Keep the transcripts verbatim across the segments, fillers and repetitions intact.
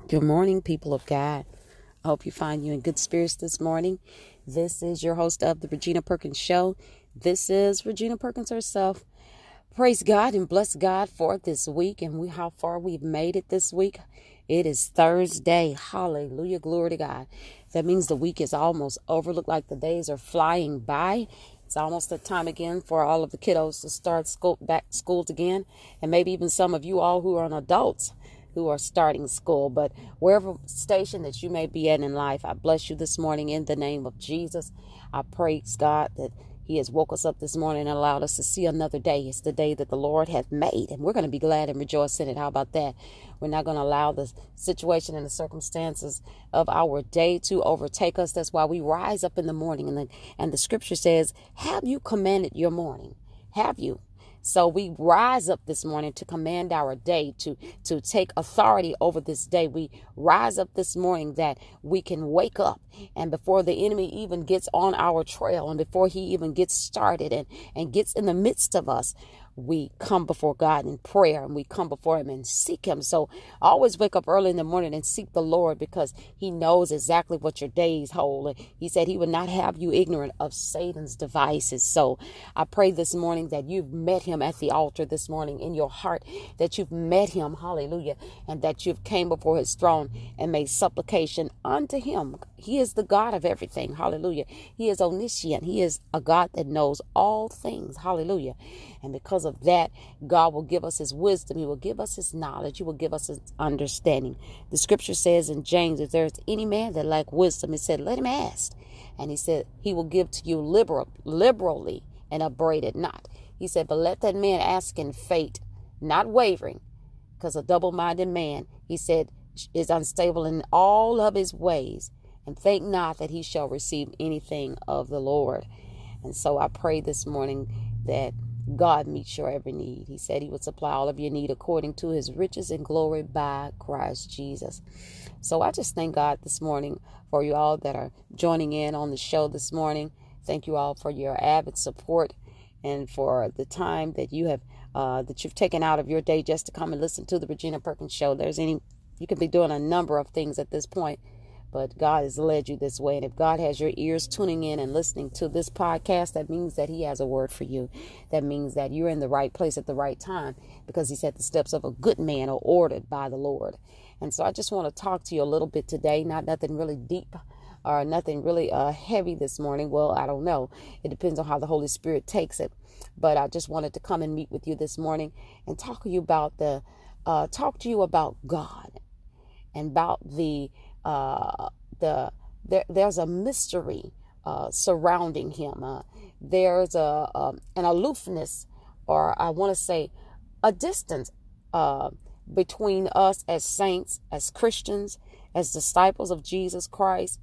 Good morning, people of God. I hope you find you in good spirits this morning. This is your host of the Regina Perkins Show. This is Regina Perkins herself. Praise God and bless God for this week and we how far we've made it this week. It is Thursday. Hallelujah. Glory to God. That means the week is almost over. Look like the days are flying by. It's almost the time again for all of the kiddos to start school back schools again. And maybe even some of you all who are adults who are starting school. But wherever station that you may be at in life, I bless you this morning in the name of Jesus. I praise God that He has woke us up this morning and allowed us to see another day. It's the day that the Lord hath made, and we're going to be glad and rejoice in it. How about that? We're not going to allow the situation and the circumstances of our day to overtake us. That's why we rise up in the morning. And the, and the scripture says, have you commanded your morning? Have you? So we rise up this morning to command our day, to, to take authority over this day. We rise up this morning that we can wake up, and before the enemy even gets on our trail and before he even gets started and, and gets in the midst of us, we come before God in prayer and we come before him and seek him. So always wake up early in the morning and seek the Lord, because he knows exactly what your days hold. He said he would not have you ignorant of Satan's devices. So I pray this morning that you've met him at the altar this morning in your heart, that you've met him, hallelujah, and that you've came before his throne and made supplication unto him. He is the God of everything, hallelujah. He is omniscient. He is a God that knows all things, hallelujah. And because of that, God will give us his wisdom. He will give us his knowledge. He will give us his understanding. The scripture says in James, if there's any man that lack wisdom, it said, let him ask. And he said, he will give to you liberal, liberally and upbraid it not. He said, but let that man ask in faith, not wavering, because a double-minded man, he said, is unstable in all of his ways, and think not that he shall receive anything of the Lord. And so I pray this morning that God meets your every need. He said he would supply all of your need according to his riches and glory by Christ Jesus. So I just thank God this morning for you all that are joining in on the show this morning. Thank you all for your avid support and for the time that you have uh, that you've taken out of your day just to come and listen to the Regina Perkins Show. There's any you can be doing a number of things at this point, but God has led you this way. And if God has your ears tuning in and listening to this podcast, that means that he has a word for you. That means that you're in the right place at the right time, because he said the steps of a good man are ordered by the Lord. And so I just want to talk to you a little bit today, not nothing really deep or nothing really uh, heavy this morning. Well, I don't know. It depends on how the Holy Spirit takes it. But I just wanted to come and meet with you this morning and talk to you about the, uh, talk to you about God and about the Uh, the there, there's a mystery uh, surrounding him. Uh, there's a um, an aloofness, or I want to say a distance uh, between us as saints, as Christians, as disciples of Jesus Christ.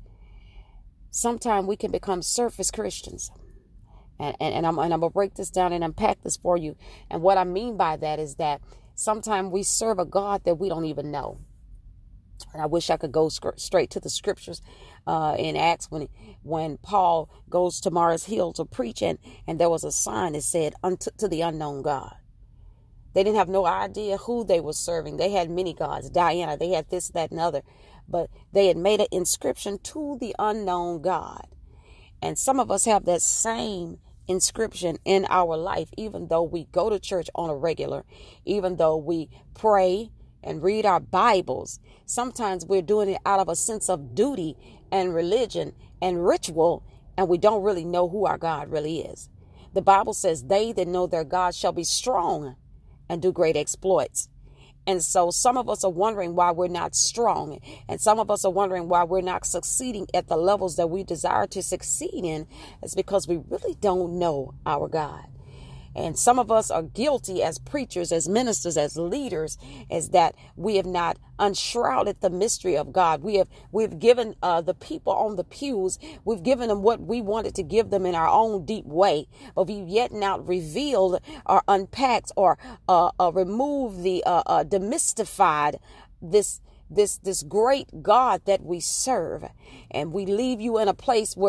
Sometimes we can become surface Christians. And, and, and, I'm, and I'm going to break this down and unpack this for you. And what I mean by that is that sometimes we serve a God that we don't even know. And I wish I could go sc- straight to the scriptures uh, in Acts when when Paul goes to Mars Hill to preach, and, and there was a sign that said, unto to the unknown God. They didn't have no idea who they were serving. They had many gods, Diana, they had this, that, and other. But they had made an inscription to the unknown God. And some of us have that same inscription in our life, even though we go to church on a regular, even though we pray and read our Bibles. Sometimes we're doing it out of a sense of duty and religion and ritual, and we don't really know who our God really is. The Bible says they that know their God shall be strong and do great exploits. And so some of us are wondering why we're not strong. And some of us are wondering why we're not succeeding at the levels that we desire to succeed in. It's because we really don't know our God. And some of us are guilty as preachers, as ministers, as leaders, is that we have not unshrouded the mystery of God. We have we've given uh, the people on the pews, we've given them what we wanted to give them in our own deep way, but we've yet not revealed or unpacked or uh, uh, removed the uh, uh, demystified this this this great God that we serve. And we leave you in a place where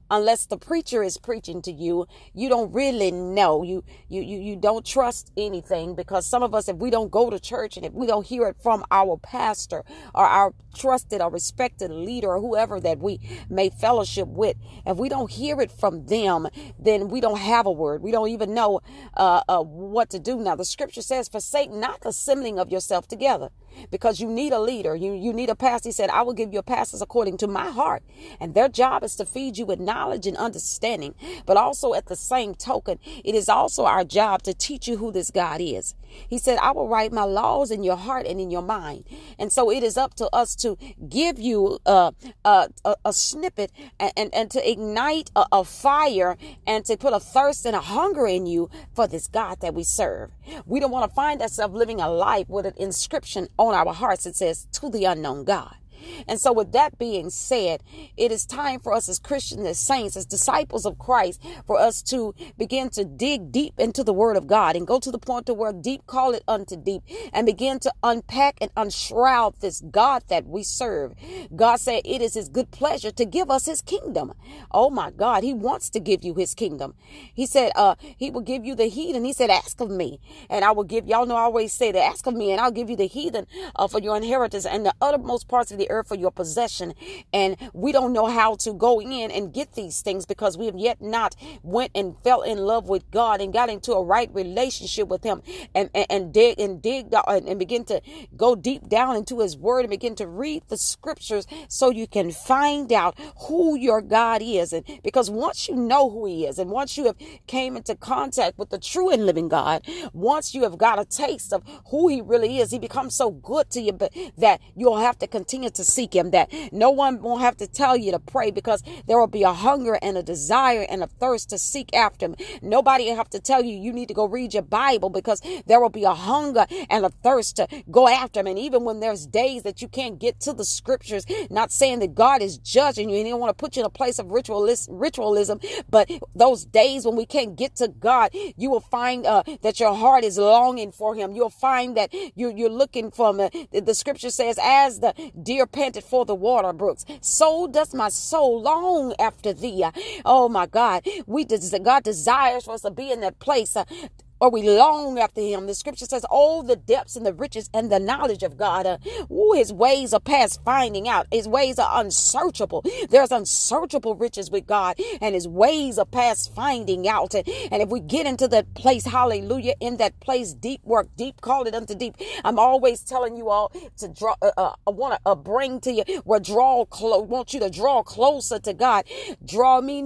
unless the preacher is preaching to you, you don't really know. You, you, you, you don't trust anything, because some of us, if we don't go to church and if we don't hear it from our pastor or our trusted or respected leader or whoever that we may fellowship with, if we don't hear it from them, then we don't have a word. We don't even know uh, uh, what to do. Now, the scripture says, forsake not the assembling of yourself together, because you need a leader. You, you need a pastor. He said, I will give you pastors according to my heart. And their job is to feed you with knowledge and understanding. But also at the same token, it is also our job to teach you who this God is. He said, I will write my laws in your heart and in your mind. And so it is up to us to give you uh, uh, a, a snippet and, and, and to ignite a, a fire and to put a thirst and a hunger in you for this God that we serve. We don't want to find ourselves living a life with an inscription on our hearts that says, to the unknown God. And so with that being said, it is time for us as Christians, as saints, as disciples of Christ, for us to begin to dig deep into the word of God and go to the point to where deep call it unto deep and begin to unpack and unshroud this God that we serve. God said it is his good pleasure to give us his kingdom. Oh my God, he wants to give you his kingdom. He said uh, he will give you the heathen. He said, ask of me and I will give. Y'all know I always say that, ask of me and I'll give you the heathen uh, for your inheritance and the uttermost parts of the earth for your possession. And we don't know how to go in and get these things because we have yet not went and fell in love with God and got into a right relationship with him and, and, and dig and dig and, and begin to go deep down into his word and begin to read the scriptures so you can find out who your God is. And because once you know who he is and once you have came into contact with the true and living God, once you have got a taste of who he really is, he becomes so good to you but that you'll have to continue to seek him, that no one won't have to tell you to pray because there will be a hunger and a desire and a thirst to seek after him. Nobody will have to tell you you need to go read your Bible because there will be a hunger and a thirst to go after him. And even when there's days that you can't get to the scriptures, not saying that God is judging you and he don't want to put you in a place of ritualism, ritualism, but those days when we can't get to God, you will find uh, that your heart is longing for him. You'll find that you're, you're looking for him. The, the scripture says, as the deer panted for the water brooks, so does my soul long after thee. Oh my God, we des- God desires for us to be in that place. Uh, or we long after him. The scripture says, oh, the depths and the riches and the knowledge of God. Uh, ooh, his ways are past finding out. His ways are unsearchable. There's unsearchable riches with God, and his ways are past finding out. And, and if we get into that place, hallelujah, in that place, deep work, deep, call it unto deep. I'm always telling you all to draw, uh, uh, I want to uh, bring to you, where draw close, want you to draw closer to God. Draw me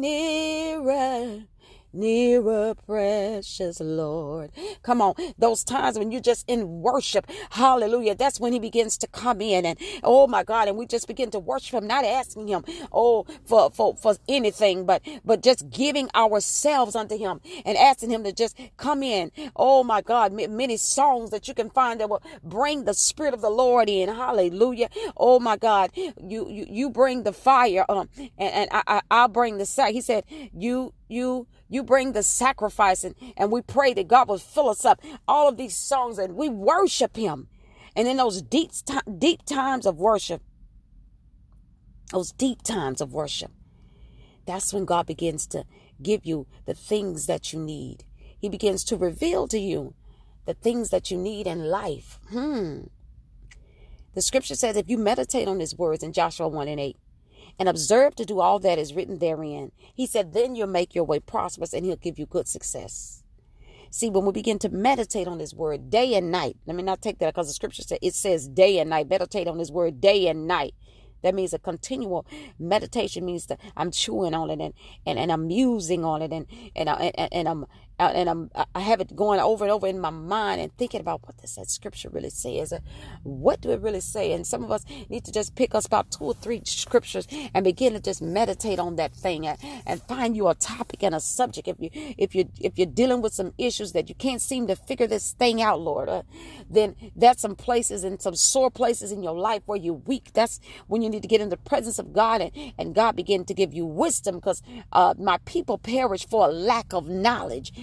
nearer. Nearer, precious Lord. Come on. Those times when you're just in worship. Hallelujah. That's when he begins to come in and, oh my God. And we just begin to worship him, not asking him, oh, for, for, for anything, but, but just giving ourselves unto him and asking him to just come in. Oh my God. Many songs that you can find that will bring the spirit of the Lord in. Hallelujah. Oh my God. You, you, you bring the fire, um, and, and I, I, I'll bring the sack. He said, you, you, You bring the sacrifice, and, and we pray that God will fill us up. All of these songs, and we worship him. And in those deep, deep times of worship, those deep times of worship, that's when God begins to give you the things that you need. He begins to reveal to you the things that you need in life. Hmm. The scripture says if you meditate on his words in Joshua one and eight, and observe to do all that is written therein, he said, then you'll make your way prosperous and he'll give you good success. See, when we begin to meditate on his word day and night, let me not take that because the scripture says it says day and night. Meditate on his word day and night. That means a continual meditation means that I'm chewing on it and, and, and I'm musing on it and and, I, and, and I'm and I'm I have it going over and over in my mind and thinking about what does that scripture really say? Is it, what do it really say? And some of us need to just pick us about two or three scriptures and begin to just meditate on that thing and, and find you a topic and a subject. If you if you if you're dealing with some issues that you can't seem to figure this thing out, Lord, uh, then that's some places and some sore places in your life where you're weak. That's when you need to get in the presence of God and, and God begin to give you wisdom because uh, my people perish for a lack of knowledge.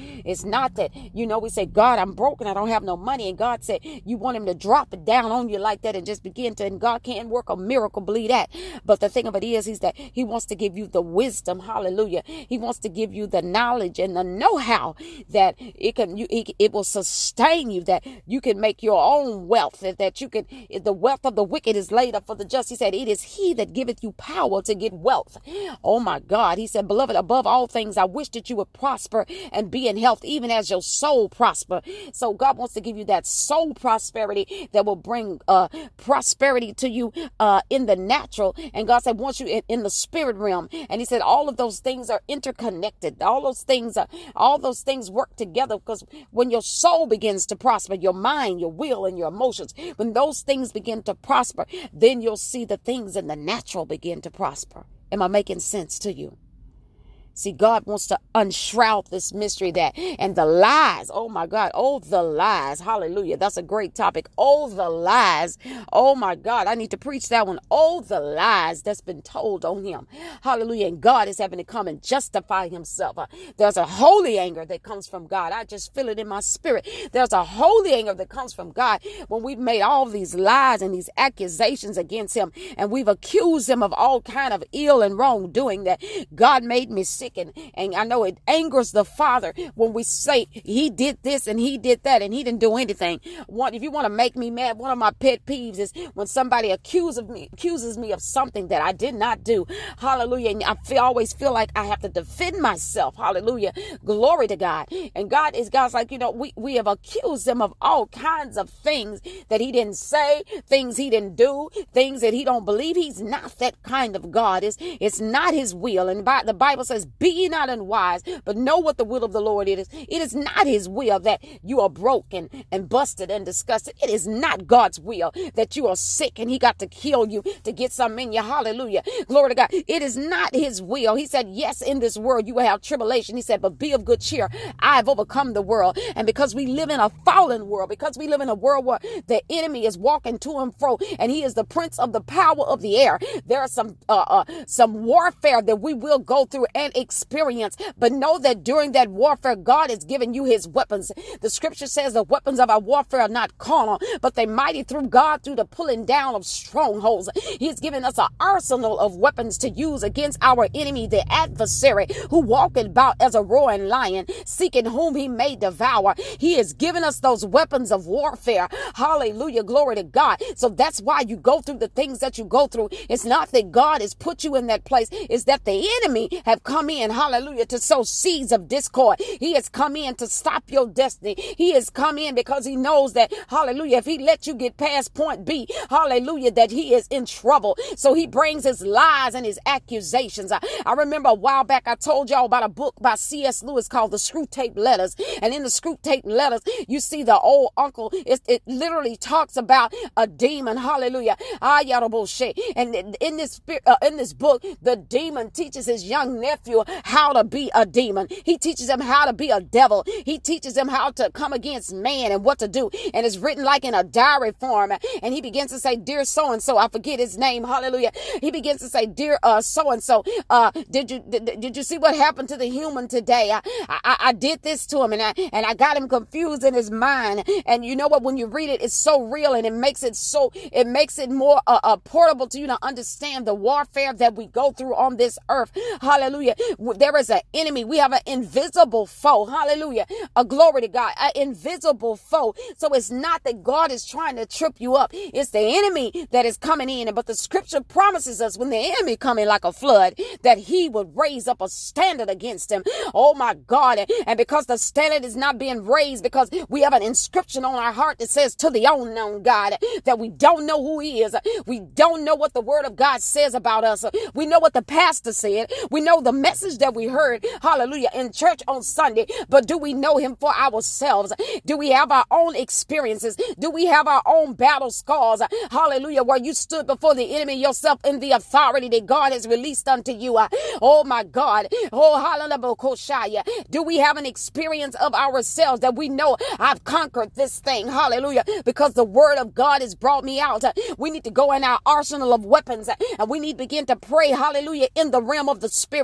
It's not that, you know, we say, God, I'm broken. I don't have no money. And God said, you want him to drop it down on you like that and just begin to, and God can't work a miracle, believe that. But the thing of it is, is that he wants to give you the wisdom. Hallelujah. He wants to give you the knowledge and the know-how that it can, you, it, it will sustain you, that you can make your own wealth, that, that you can, the wealth of the wicked is laid up for the just. He said, it is he that giveth you power to get wealth. Oh my God. He said, beloved, above all things, I wish that you would prosper and be in health, even as your soul prosper. So God wants to give you that soul prosperity that will bring uh, prosperity to you uh, in the natural. And God said, wants you in, in the spirit realm. And he said, all of those things are interconnected. All those things are, all those things work together, because when your soul begins to prosper, your mind, your will, and your emotions, when those things begin to prosper, then you'll see the things in the natural begin to prosper. Am I making sense to you? See, God wants to unshroud this mystery that, and the lies. Oh my God. Oh, the lies. Hallelujah. That's a great topic. Oh, the lies. Oh my God. I need to preach that one. Oh, the lies that's been told on him. Hallelujah. And God is having to come and justify himself. Uh, there's a holy anger that comes from God. I just feel it in my spirit. There's a holy anger that comes from God when we've made all these lies and these accusations against him, and we've accused him of all kind of ill and wrongdoing, that God made me sick. And, and I know it angers the Father when we say he did this and he did that and he didn't do anything. One, if you want to make me mad, one of my pet peeves is when somebody accuses of me, accuses me of something that I did not do. Hallelujah. And I feel, always feel like I have to defend myself. Hallelujah. Glory to God. And God is, God's like, you know, we, we have accused him of all kinds of things that he didn't say, things he didn't do, things that he don't believe. He's not that kind of God. It's, it's not his will. And by, the Bible says, be ye not unwise, but know what the will of the Lord is. It is not his will that you are broken and busted and disgusted. It is not God's will that you are sick and he got to kill you to get something in you. Hallelujah. Glory to God. It is not his will. He said, yes, in this world you will have tribulation. He said, but be of good cheer. I have overcome the world. And because we live in a fallen world, because we live in a world where the enemy is walking to and fro, and he is the prince of the power of the air, there are some, uh, uh, some warfare that we will go through and experience, but know that during that warfare, God has given you his weapons. The scripture says the weapons of our warfare are not carnal, but they mighty through God through the pulling down of strongholds. He's given us an arsenal of weapons to use against our enemy, the adversary, who walketh about as a roaring lion, seeking whom he may devour. He has given us those weapons of warfare. Hallelujah. Glory to God. So that's why you go through the things that you go through. It's not that God has put you in that place. It's that the enemy have come in, hallelujah, to sow seeds of discord. He has come in to stop your destiny. He has come in because he knows that, hallelujah, if he let you get past point B, hallelujah, that he is in trouble. So he brings his lies and his accusations. I, I remember a while back, I told y'all about a book by C S Lewis called The Screwtape Letters. And in the Screwtape Letters, you see the old uncle. It, it literally talks about a demon. Hallelujah. Ah, yada bullshit. And in this, uh, in this book, the demon teaches his young nephew how to be a demon. He teaches him how to be a devil. He teaches him how to come against man and what to do. And it's written like in a diary form. And he begins to say, dear so-and-so, I forget his name. Hallelujah. He begins to say, dear uh, so-and-so, uh, did you did, did you see what happened to the human today? I, I, I did this to him, and I, and I got him confused in his mind. And you know what? When you read it, it's so real, and it makes it so, it makes it more uh, uh, portable to you to understand the warfare that we go through on this earth. Hallelujah. There is an enemy. We have an invisible foe. Hallelujah. A glory to God. An invisible foe. So it's not that God is trying to trip you up. It's the enemy that is coming in. But the scripture promises us when the enemy come in like a flood, that he would raise up a standard against him. Oh my God. And because the standard is not being raised, because we have an inscription on our heart that says to the unknown God, that we don't know who he is. We don't know what the word of God says about us. We know what the pastor said. We know the message that we heard, hallelujah, in church on Sunday. But do we know him for ourselves? Do we have our own experiences? Do we have our own battle scars? Hallelujah, where you stood before the enemy yourself in the authority that God has released unto you. Oh my God. Oh, hallelujah. Do we have an experience of ourselves that we know I've conquered this thing? Hallelujah. Because the word of God has brought me out. We need to go in our arsenal of weapons, and we need to begin to pray, hallelujah, in the realm of the spirit.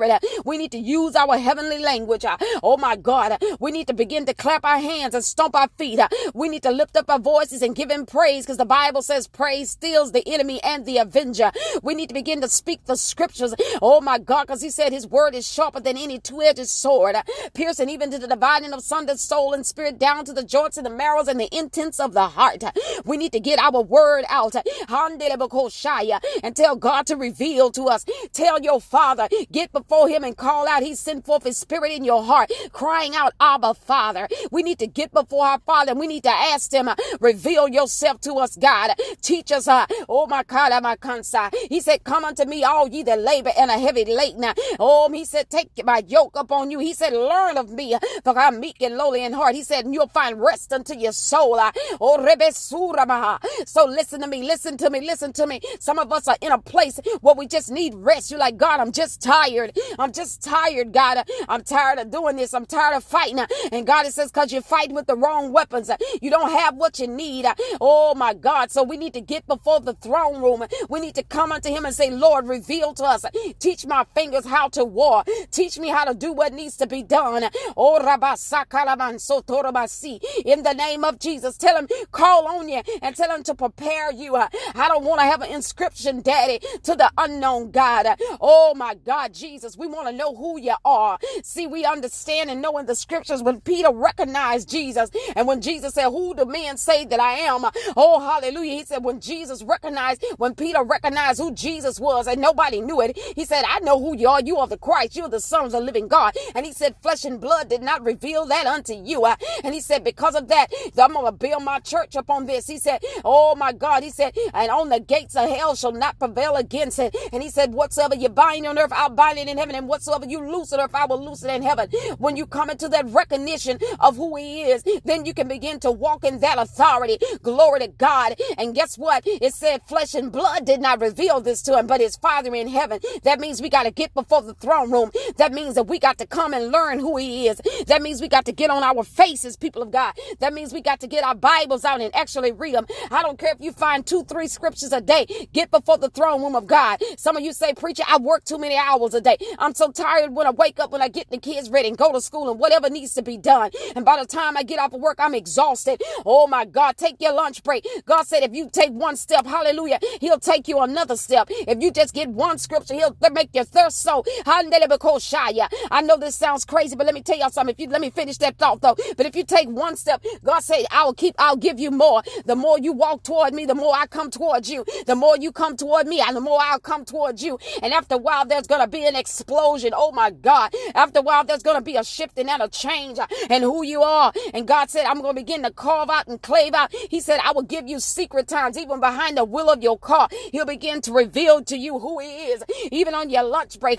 We need to use our heavenly language. Oh my God. We need to begin to clap our hands and stomp our feet. We need to lift up our voices and give him praise, because the Bible says praise steals the enemy and the avenger. We need to begin to speak the scriptures. Oh my God, because he said his word is sharper than any two-edged sword, piercing even to the dividing of sunder soul and spirit, down to the joints and the marrows and the intents of the heart. We need to get our word out and tell God to reveal to us. Tell your Father, get before him and call out. He sent forth his spirit in your heart, crying out, Abba, Father. We need to get before our Father and we need to ask him, reveal yourself to us, God. Teach us. Uh, oh my God, my consa. He said, come unto me, all ye that labor and are heavy laden. Oh, he said, take my yoke upon you. He said, learn of me, for I'm meek and lowly in heart. He said, and you'll find rest unto your soul. Oh, so listen to me, listen to me, listen to me. Some of us are in a place where we just need rest. You're like, God, I'm just tired. I'm just tired, God. I'm tired of doing this. I'm tired of fighting. And God, it says, because you're fighting with the wrong weapons. You don't have what you need. Oh my God. So we need to get before the throne room. We need to come unto him and say, Lord, reveal to us. Teach my fingers how to war. Teach me how to do what needs to be done. Oh, in the name of Jesus, tell him, call on you and tell him to prepare you. I don't want to have an inscription, Daddy, to the unknown God. Oh my God, Jesus, we want to know who you are. See, we understand and know in the scriptures when Peter recognized Jesus, and when Jesus said, who do men say that I am? Oh, hallelujah. He said, when Jesus recognized, when Peter recognized who Jesus was and nobody knew it, he said, I know who you are. You are the Christ. You are the Son of the living God. And he said, flesh and blood did not reveal that unto you. And he said, because of that, I'm going to build my church upon this. He said, oh my God, he said, and on the gates of hell shall not prevail against it. And he said, whatsoever you bind on earth, I'll bind it in heaven. And whatsoever you loose on earth, I will loose it in heaven. When you come into that recognition of who he is, then you can begin to walk in that authority. Glory to God. And guess what? It said flesh and blood did not reveal this to him, but his Father in heaven. That means we got to get before the throne room. That means that we got to come and learn who he is. That means we got to get on our faces, people of God. That means we got to get our Bibles out and actually read them. I don't care if you find two, three scriptures a day. Get before the throne room of God. Some of you say, preacher, I work too many hours a day. I'm so tired when I wake up, when I get the kids ready and go to school and whatever needs to be done. And by the time I get off of work, I'm exhausted. Oh my God, take your lunch break. God said, if you take one step, hallelujah, he'll take you another step. If you just get one scripture, he'll make your thirst so. I know this sounds crazy, but let me tell y'all something. If you let me finish that thought though. But if you take one step, God said, I will keep, I'll give you more. The more you walk toward me, the more I come towards you. The more you come toward me, and the more I'll come towards you. And after a while, there's going to be an explosion. Oh my God. After a while, there's going to be a shifting and a change in who you are. And God said, I'm going to begin to carve out and clave out. He said, I will give you secret times, even behind the wheel of your car. He'll begin to reveal to you who he is, even on your lunch break.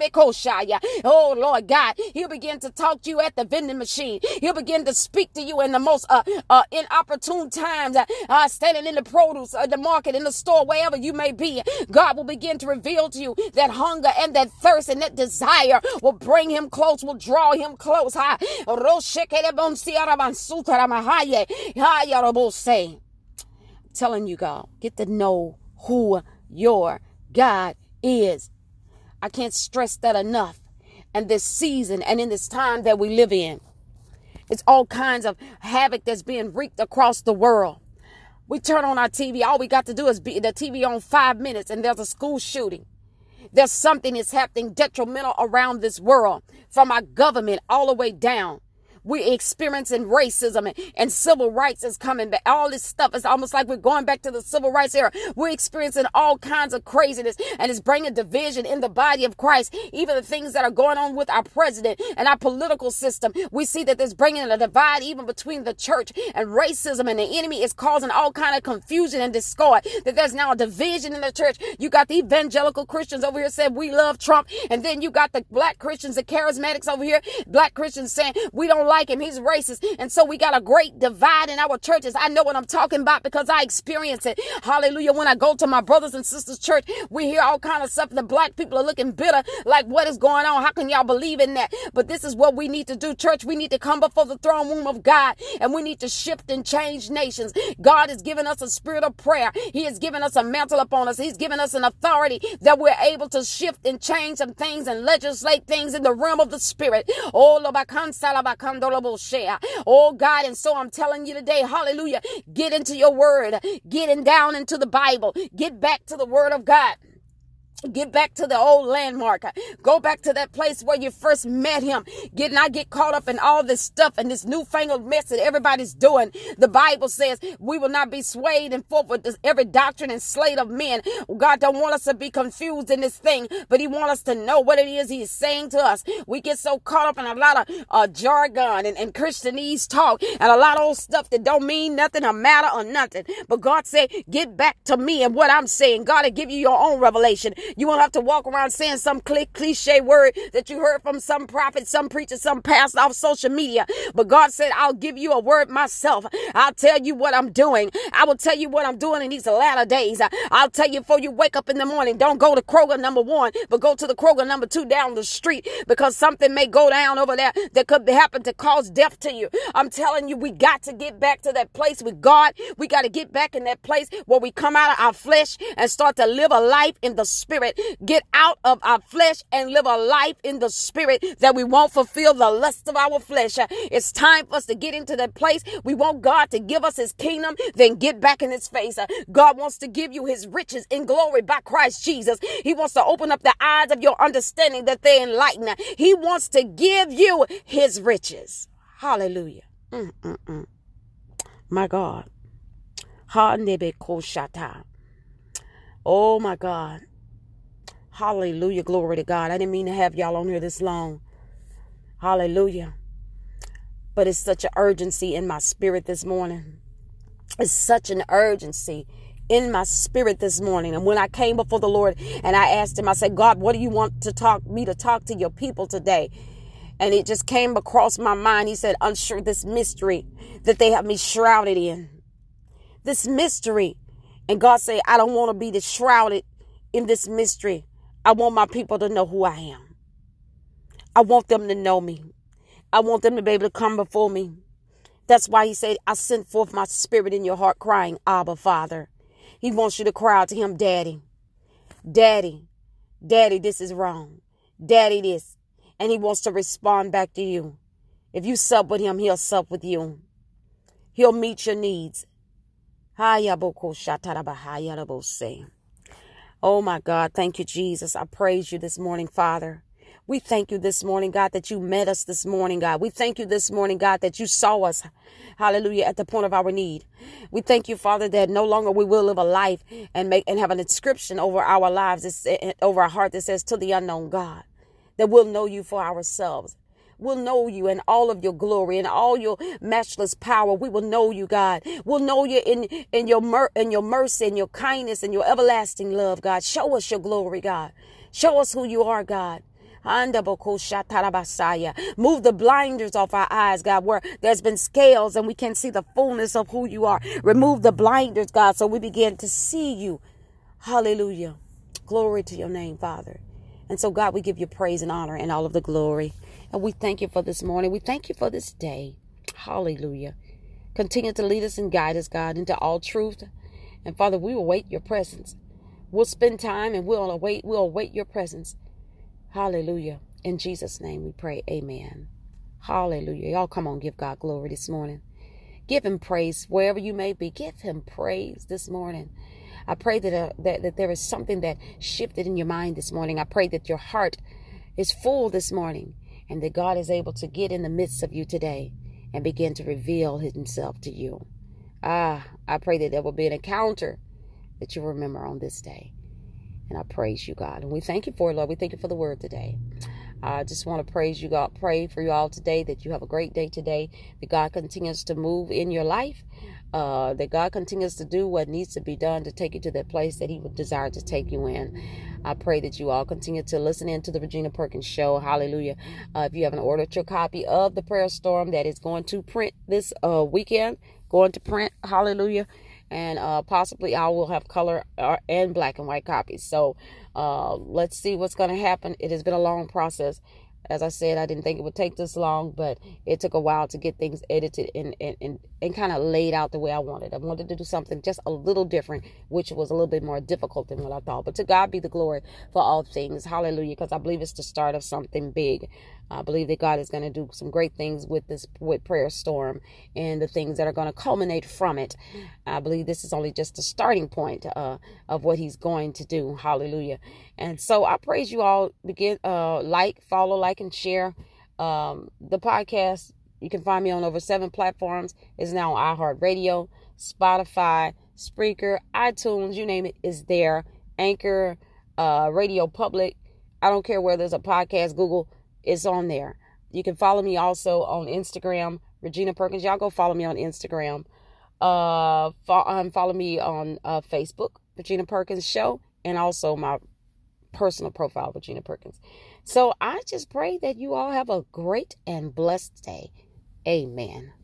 Oh Lord God, he'll begin to talk to you at the vending machine. He'll begin to speak to you in the most uh, uh, inopportune times, uh, uh, standing in the produce, uh, the market, in the store, wherever you may be. God will begin to reveal to you that hunger and that thirst and that desire will bring him close, will draw him close. I'm telling you, God, get to know who your God is. I can't stress that enough. And this season and in this time that we live in, it's all kinds of havoc that's being wreaked across the world. We turn on our T V. All we got to do is be the T V on five minutes and there's a school shooting. There's something that's happening detrimental around this world, from our government all the way down. We're experiencing racism and, and civil rights is coming back. All this stuff, it's almost like we're going back to the civil rights era. We're experiencing all kinds of craziness, and it's bringing division in the body of Christ. Even the things that are going on with our president and our political system, we see that there's bringing a divide even between the church, and racism and the enemy is causing all kind of confusion and discord. That there's now a division in the church. You got the evangelical Christians over here saying we love Trump, and then you got the black Christians, the charismatics over here, black Christians saying we don't like like him. He's racist. And so we got a great divide in our churches. I know what I'm talking about because I experience it. Hallelujah. When I go to my brothers and sisters' church, we hear all kind of stuff. The black people are looking bitter, like what is going on? How can y'all believe in that? But this is what we need to do, church. We need to come before the throne room of God, and we need to shift and change nations. God has given us a spirit of prayer. He has given us a mantle upon us. He's given us an authority that we're able to shift and change some things and legislate things in the realm of the spirit. Oh, oh God. And so I'm telling you today, hallelujah, get into your word, getting down into the Bible, get back to the word of God. Get back to the old landmark. Go back to that place where you first met him. Get not get caught up in all this stuff and this newfangled mess that everybody's doing. The Bible says we will not be swayed and forth with this, every doctrine and sleight of men. God don't want us to be confused in this thing, but he wants us to know what it is he's saying to us. We get so caught up in a lot of uh, jargon and, and Christianese talk and a lot of old stuff that don't mean nothing or matter or nothing. But God said, get back to me and what I'm saying. God will give you your own revelation. You won't have to walk around saying some cliche word that you heard from some prophet, some preacher, some pastor off social media. But God said, I'll give you a word myself. I'll tell you what I'm doing. I will tell you what I'm doing in these latter days. I'll tell you before you wake up in the morning, don't go to Kroger number one, but go to the Kroger number two down the street, because something may go down over there that could happen to cause death to you. I'm telling you, we got to get back to that place with God. We got to get back in that place where we come out of our flesh and start to live a life in the spirit. Get out of our flesh and live a life in the spirit, that we won't fulfill the lust of our flesh. It's time for us to get into that place. We want God to give us his kingdom, then get back in his face. God wants to give you his riches in glory by Christ Jesus. He wants to open up the eyes of your understanding that they enlighten. He wants to give you his riches. Hallelujah. Mm-mm-mm. My God. Oh my God. Hallelujah. Glory to God. I didn't mean to have y'all on here this long. Hallelujah. But it's such an urgency in my spirit this morning. It's such an urgency in my spirit this morning. And when I came before the Lord and I asked him, I said, God, what do you want to talk me to talk to your people today? And it just came across my mind. He said, unsure this mystery that they have me shrouded in. This mystery. And God said, I don't want to be shrouded in this mystery. I want my people to know who I am. I want them to know me. I want them to be able to come before me. That's why he said, I sent forth my spirit in your heart crying, Abba, Father. He wants you to cry out to him, Daddy, Daddy, Daddy, this is wrong. Daddy, this. And he wants to respond back to you. If you sup with him, he'll sup with you. He'll meet your needs. Oh my God, thank you, Jesus. I praise you this morning, Father. We thank you this morning, God, that you met us this morning, God. We thank you this morning, God, that you saw us, hallelujah, at the point of our need. We thank you, Father, that no longer we will live a life and make and have an inscription over our lives, over our heart that says, to the unknown God, that we'll know you for ourselves. We'll know you in all of your glory and all your matchless power. We will know you, God. We'll know you in, in your mer- in your mercy and your kindness and your everlasting love, God. Show us your glory, God. Show us who you are, God. Move the blinders off our eyes, God, where there's been scales and we can't see the fullness of who you are. Remove the blinders, God, so we begin to see you. Hallelujah. Glory to your name, Father. And so, God, we give you praise and honor and all of the glory. And we thank you for this morning. We thank you for this day. Hallelujah. Continue to lead us and guide us, God, into all truth. And Father, we will await your presence. We'll spend time and we'll await, we'll await your presence. Hallelujah. In Jesus' name we pray. Amen. Hallelujah. Y'all come on, give God glory this morning. Give him praise wherever you may be. Give him praise this morning. I pray that, uh, that, that there is something that shifted in your mind this morning. I pray that your heart is full this morning and that God is able to get in the midst of you today and begin to reveal himself to you. Ah, I pray that there will be an encounter that you remember on this day. And I praise you, God. And we thank you for it, Lord. We thank you for the word today. I just want to praise you, God. Pray for you all today that you have a great day today, that God continues to move in your life, uh, that God continues to do what needs to be done to take you to that place that he would desire to take you in. I pray that you all continue to listen in to the Regina Perkins Show. Hallelujah. Uh, if you haven't ordered your copy of the Prayer Storm that is going to print this uh, weekend, going to print, hallelujah, and uh, possibly I will have color and black and white copies. So uh, let's see what's going to happen. It has been a long process. As I said, I didn't think it would take this long, but it took a while to get things edited and, and, and, and kind of laid out the way I wanted. I wanted to do something just a little different, which was a little bit more difficult than what I thought. But to God be the glory for all things. Hallelujah. Because I believe it's the start of something big. I believe that God is going to do some great things with this, with Prayer Storm and the things that are going to culminate from it. I believe this is only just the starting point uh, of what he's going to do. Hallelujah. And so I praise you all. Begin, uh, like, follow, like, and share um, the podcast. You can find me on over seven platforms. It's now on iHeartRadio, Spotify, Spreaker, iTunes, you name it, is there. Anchor, uh, Radio Public. I don't care where there's a podcast, Google, it's on there. You can follow me also on Instagram, Regina Perkins. Y'all go follow me on Instagram. Uh, fo- um, follow me on uh, Facebook, Regina Perkins Show, and also my personal profile, Regina Perkins. So I just pray that you all have a great and blessed day. Amen.